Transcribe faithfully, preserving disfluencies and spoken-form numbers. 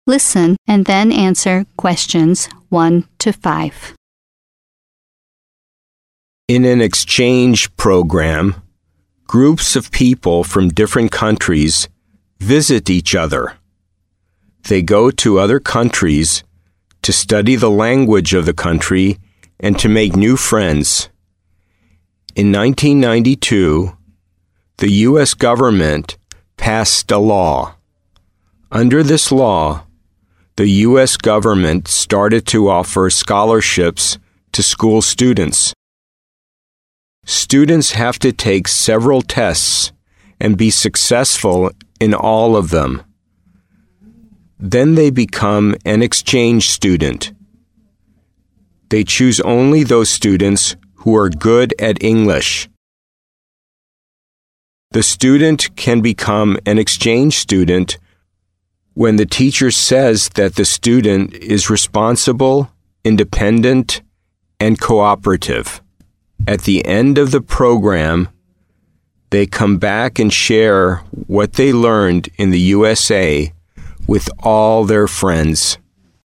Listen and then answer questions one to five. In an exchange program, groups of people from different countries visit each other. They go to other countries to study the language of the country and to make new friends. In nineteen ninety-two, the U S government passed a law. Under this law, the U S government started to offer scholarships to school students. Students have to take several tests and be successful in all of them. Then they become an exchange student. They choose only those students who are good at English. The student can become an exchange student when the teacher says that the student is responsible, independent, and cooperative. At the end of the program, they come back and share what they learned in the U S A with all their friends.